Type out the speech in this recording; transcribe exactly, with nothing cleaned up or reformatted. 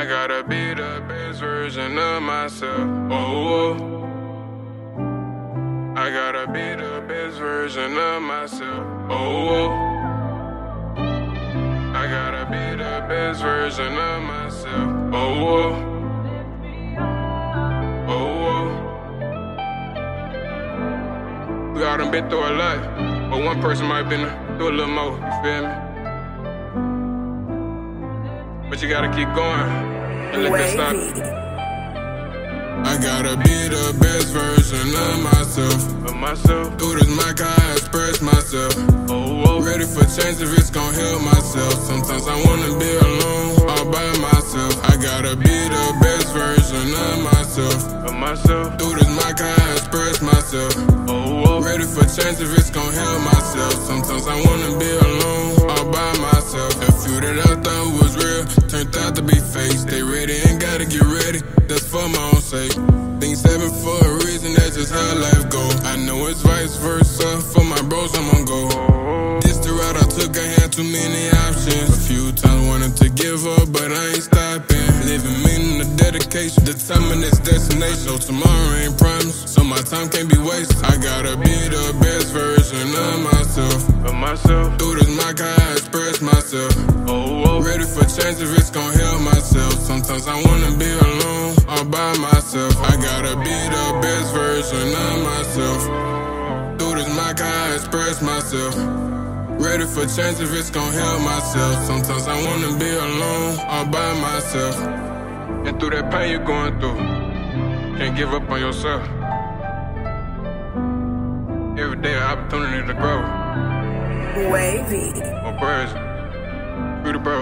I gotta be the best version of myself. Oh, oh. I gotta be the best version of myself. Oh, oh. I gotta be the best version of myself. Oh, oh. Oh, oh. We all done been through a lot, but one person might been through a little more, you feel me? But you gotta keep going and let that stop. I gotta be the best version of myself. Of myself. Through this mic I express myself. Oh, oh. Ready for change if it's gon' help myself. Sometimes I wanna be alone, all by myself. I gotta be the best version of myself. Of myself. Through this mic I express myself. Oh, oh. Ready for change if it's gon' help myself. Sometimes I wanna be alone, all by myself. A few that I thought was real turned out to be fake. Stay ready and gotta get ready. That's for my own sake. Things happen for a reason, that's just how life go. I know it's vice versa, for my bros I'm on go. This the route I took, I had too many options. A few times wanted to give up, but I ain't stopping. Living meaning the dedication, determine its destination. So tomorrow ain't promised, so my time can't be wasted. I gotta be the best version of myself. Of myself. Through this mic I express myself. Oh, oh. Ready for change if it's gon' help myself. Sometimes I wanna be alone, all by myself. I gotta be the best version of myself. Through this mic I express myself. Ready for change if it's gon' help myself. Sometimes I wanna be alone, all by myself. And through that pain you're going through, can't give up on yourself. Every day an opportunity to grow. Wavy. Or birds, free the bird.